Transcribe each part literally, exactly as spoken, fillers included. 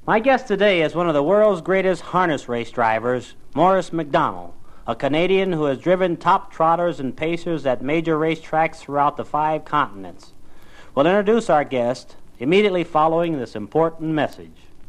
My guest today is one of the world's greatest harness race drivers, Maurice McDonald, a Canadian who has driven top trotters and pacers at major racetracks throughout the five continents. We'll introduce our guest immediately following this important message.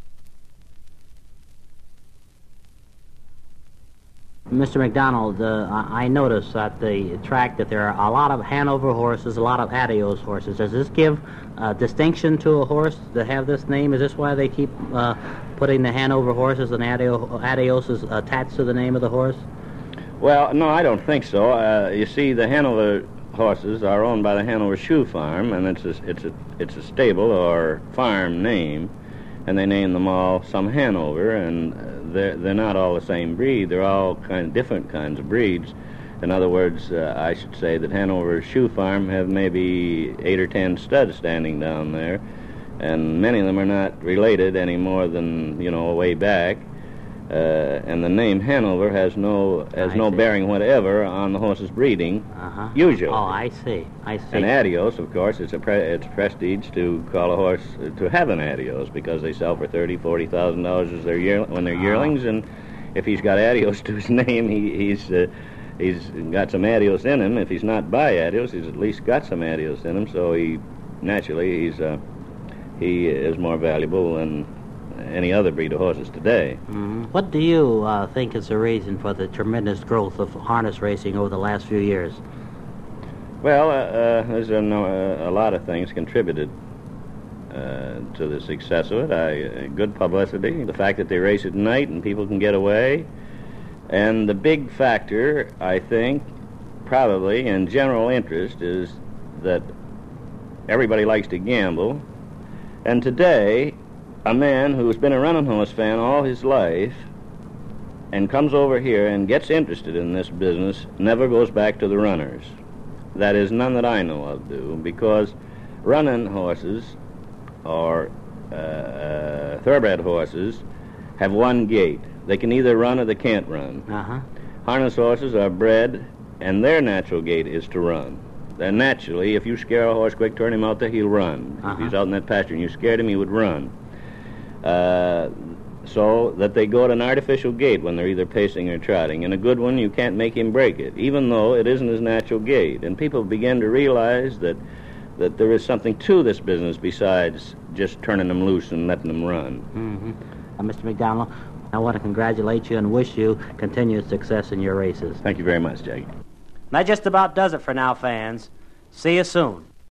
Mister McDonald, uh, I notice at the track that there are a lot of Hanover horses, a lot of Adios horses. Does this give uh, distinction to a horse to have this name? Is this why they keep uh, putting the Hanover horses and Adio- Adioses attached to the name of the horse? Well, no, I don't think so. Uh, you see, the Hanover horses are owned by the Hanover Shoe Farm, and it's a, it's a, it's a stable or farm name, and they name them all some Hanover, and they're, they're not all the same breed. They're all kind of different kinds of breeds. In other words, uh, I should say that Hanover Shoe Farm have maybe eight or ten studs standing down there, and many of them are not related any more than, you know, way back. Uh, and the name Hanover has no has I no see. bearing whatever on the horse's breeding, Uh-huh. usually. Oh, I see. I see. And Adios, of course, it's a pre- it's prestige to call a horse uh, to have an Adios because they sell for thirty, forty thousand dollars as their year when they're Ah. yearlings, and if he's got Adios to his name, he, he's uh, he's got some Adios in him. If he's not by Adios, he's at least got some Adios in him. So he naturally he's uh, he is more valuable than any other breed of horses today. Mm-hmm. What do you uh, think is the reason for the tremendous growth of harness racing over the last few years? Well, uh, uh, there's a, no, uh, a lot of things contributed uh, to the success of it. I, uh, good publicity, the fact that they race at night and people can get away, and the big factor, I think, probably in general interest, is that everybody likes to gamble, and today, a man who's been a running horse fan all his life and comes over here and gets interested in this business never goes back to the runners. That is, none that I know of do, because running horses or uh, uh, thoroughbred horses have one gait. They can either run or they can't run. Uh-huh. Harness horses are bred, and their natural gait is to run. Then naturally, if you scare a horse quick, turn him out there, he'll run. Uh-huh. If he's out in that pasture and you scared him, he would run. Uh, so that they go at an artificial gait when they're either pacing or trotting. And a good one, you can't make him break it, even though it isn't his natural gait. And people begin to realize that that there is something to this business besides just turning them loose and letting them run. Mm-hmm. Uh, Mister McDonald, I want to congratulate you and wish you continued success in your races. Thank you very much, Jackie. That just about does it for now, fans. See you soon.